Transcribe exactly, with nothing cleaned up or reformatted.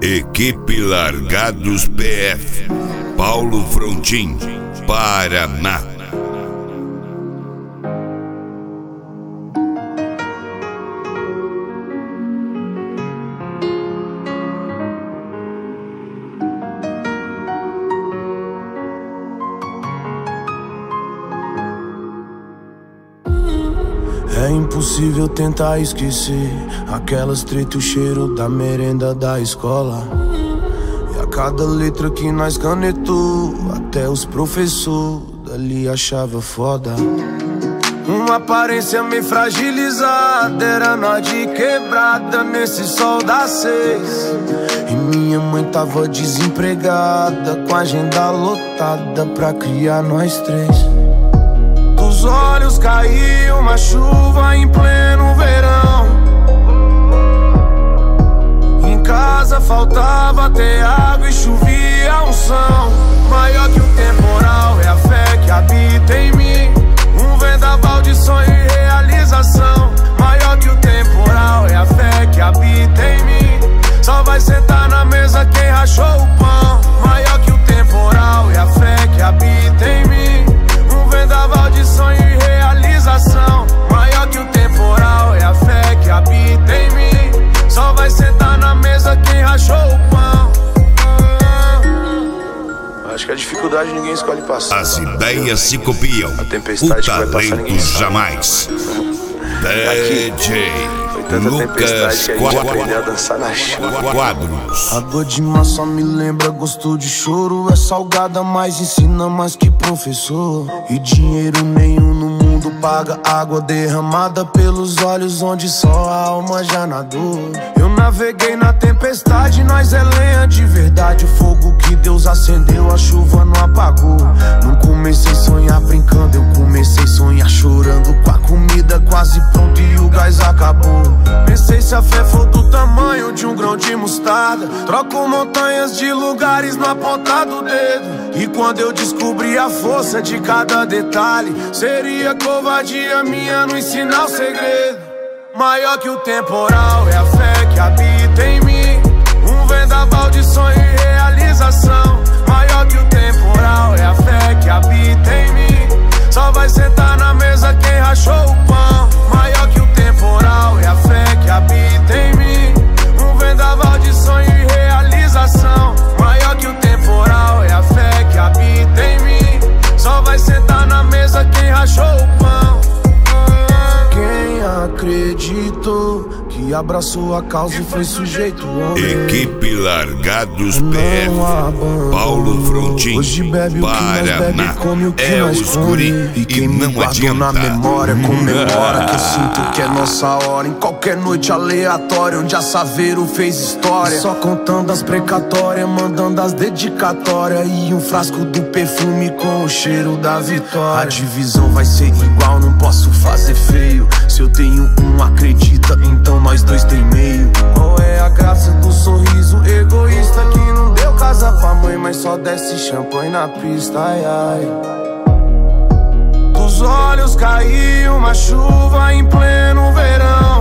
Equipe Largados P F, Paulo Frontin, Paraná. É impossível tentar esquecer aquelas treta e o cheiro da merenda da escola. E a cada letra que nós canetou, até os professores dali achava foda. Uma aparência meio fragilizada, era nós de quebrada nesse sol das seis. E minha mãe tava desempregada, com a agenda lotada pra criar nós três. Dos olhos caiu uma chuva em pleno verão. Em casa faltava ter água e chovia unção. Maior que o temporal é a fé que habita em mim. Um vendaval de sonho e realização. Maior que o temporal é a fé que habita em mim. Só vai sentar na mesa quem rachou o pão. Maior que o temporal é a fé que habita em mim. Um vendaval de sonho e realização. Maior que o temporal é a fé que habita em mim. Só vai sentar na mesa quem rachou o pão. Acho que a dificuldade ninguém escolhe passar. As ideias se copiam, o talento jamais. D J Lucas Quadros. A dor de massa me lembra gosto de choro. É salgada, mas ensina mais que professor. E dinheiro nenhum no mundo paga água derramada pelos olhos onde só a alma já nadou. Eu naveguei na tempestade, nós é lenha de verdade. O fogo que Deus acendeu, a chuva não apagou. Não comecei a sonhar brincando, eu comecei a sonhar chorando. Com a comida quase pronta e o gás acabou. Pensei se a fé for do tamanho de um grão de mostarda, troco montanhas de lugares na ponta do dedo. E quando eu descobri a força de cada detalhe, seria covardia minha não ensinar o segredo. Maior que o temporal é a fé que habita em mim. Um vendaval de sonho e realização. Maior que o temporal é a fé que habita em mim. Só vai sentar na mesa quem rachou o pão. Maior que o temporal é a fé que habita em mim. Um vendaval de sonho e realização. Maior que o temporal é a fé que habita em mim. Só vai sentar na mesa quem rachou o pão. Quem acreditou que abraçou a causa e foi sujeito homem. Equipe Largados P F, Paulo Frontin, Paraná. É os guri e quem me guardou na memória comemora. Que eu sinto que é nossa hora. Em qualquer noite aleatória onde a Saveiro fez história. Só contando as precatórias, mandando as dedicatórias. E um frasco do perfume com o cheiro da vitória. A divisão vai ser igual, não posso fazer feio. Se eu tenho um, acredita, então nós dois tem meio. Qual é a graça do sorriso egoísta que não deu casa pra mãe, mas só desce champanhe na pista, ai ai. Dos olhos caiu uma chuva em pleno verão.